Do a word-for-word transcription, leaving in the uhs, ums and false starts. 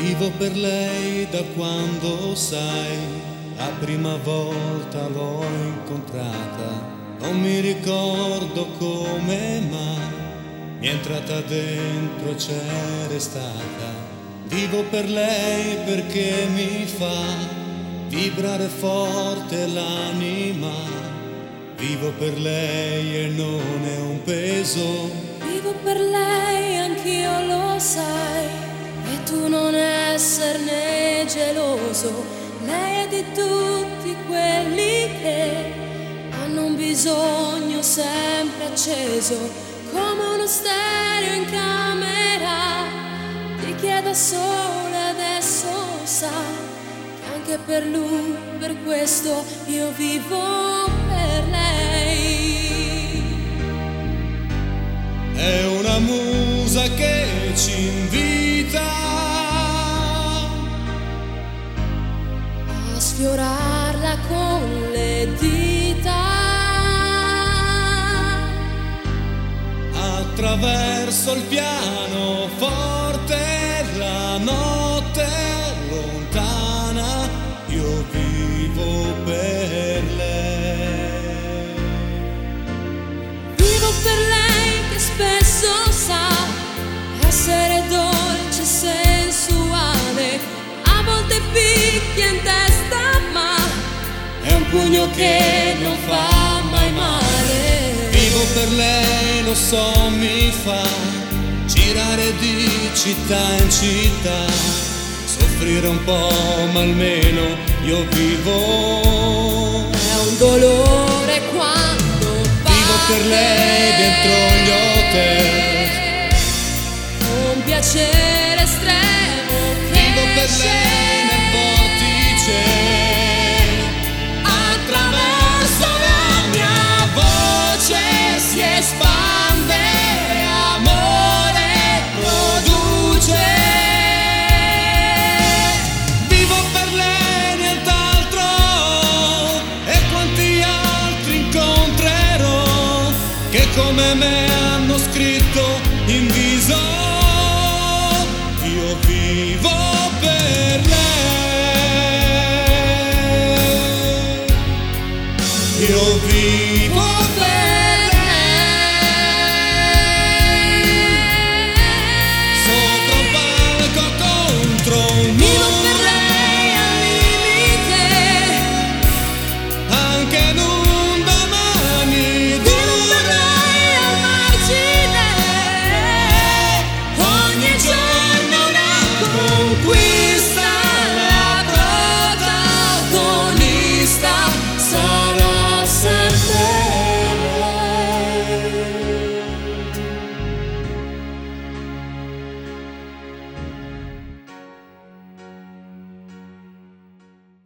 Vivo per lei da quando, sai, la prima volta l'ho incontrata. Non mi ricordo come, ma mi è entrata dentro, c'è restata. Vivo per lei perché mi fa vibrare forte l'anima. Vivo per lei e non è un peso. Vivo per lei, anch'io lo sai, e tu non esserne geloso. Lei è di tutti quelli che hanno un bisogno sempre acceso, come uno stereo in camera. Ti chieda solo adesso sa che anche per lui, per questo io vivo per lei. È una musa che ci invita a sfiorarla con le dita, attraverso il pianoforte, la notte lontana. Io vivo per lei. Vivo per lei che spesso sa essere dolce e sensuale, a volte picchia in testa ma è un pugno che non fa mai male. Vivo per lei, lo so, mi fa girare di città in città, soffrire un po' ma almeno io vivo. È un dolore quando vivo per lei dentro gli hotel, un piacere estremo che vivo per lei nel vortice, attraverso la mia voce si espande, amore produce. Vivo per lei, nient'altro, e quanti altri incontrerò che come me hanno scritto in vita.